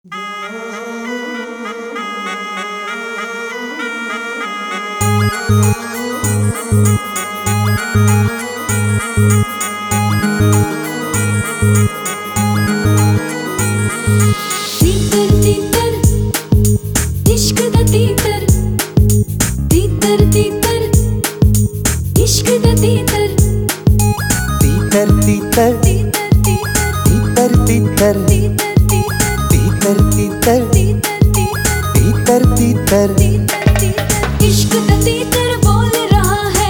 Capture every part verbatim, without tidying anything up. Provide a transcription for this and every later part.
तीतर तीतर इश्क दा तीतर तीतर तीतर इश्क दा तीतर तीतर तीतर तीतर तीतर तीतर तीतर तीतर तीतर तीतर तीतर इश्क दा तीतर बोल रहा है,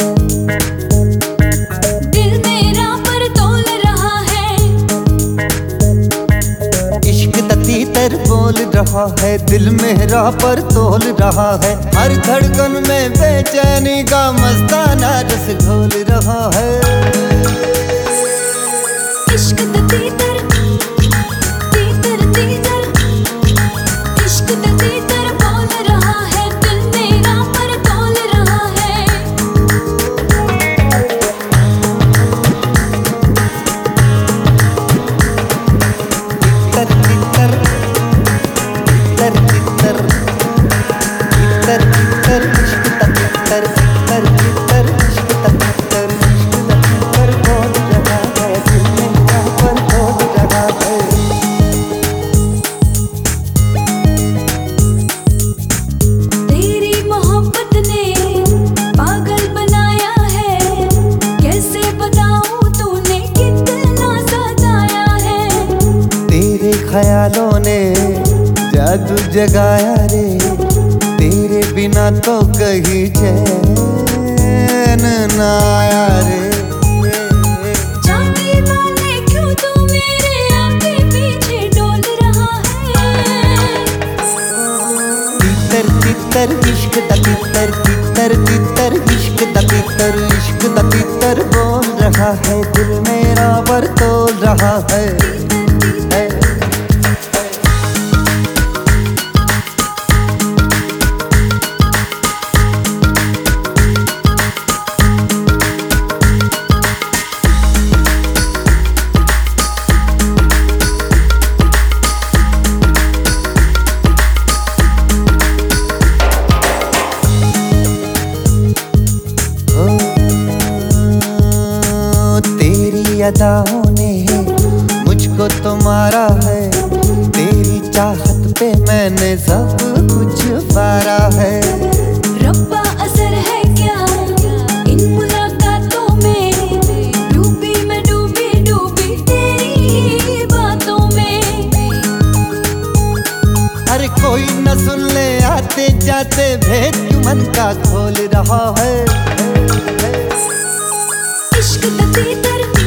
दिल मेरा पर तोल रहा है। इश्क दा तीतर बोल रहा है, दिल मेरा पर तोल रहा है। हर धड़कन में बेचैनी का मस्ताना रस घोल रहा है। इश्क दा तीतर तीतर तीतर इश्क दा तीतर बोल रहा है, दिल मेरा पर तोल रहा है। तीतर तीतर तीतर तीतर तीतर तीतर इश्क दा तीतर तीतर तीतर इश्क दा तीतर इश्क दा तीतर बोल रहा है, दिल मेरा पर तोल रहा है। तेरी मोहब्बत ने पागल बनाया है, कैसे बताऊं तूने कितना सताया है। तेरे ख्यालों ने जादू जगाया रे, तेरे बिना तो कहीं चैन न आया रे। जाने वाले क्यों तू मेरे आगे पीछे डोल रहा है। तीतर तीतर इश्क दा तीतर तीतर तीतर इश्क दा तीतर इश्क दा तीतर बोल रहा है, दिल मेरा पर तोल रहा है। है। ओ, तेरी अदाओं ने मुझको तो मारा है, तेरी चाहत पे मैंने सब कुछ पारा है। रब्बा असर है क्या इन मुलाकातों में, डूबी मैं डूबी डूबी तेरी ही बातों में। अरे कोई न सुन ले आते जाते भेद क्यों मन का खोल रहा है। इश्क दा तीतर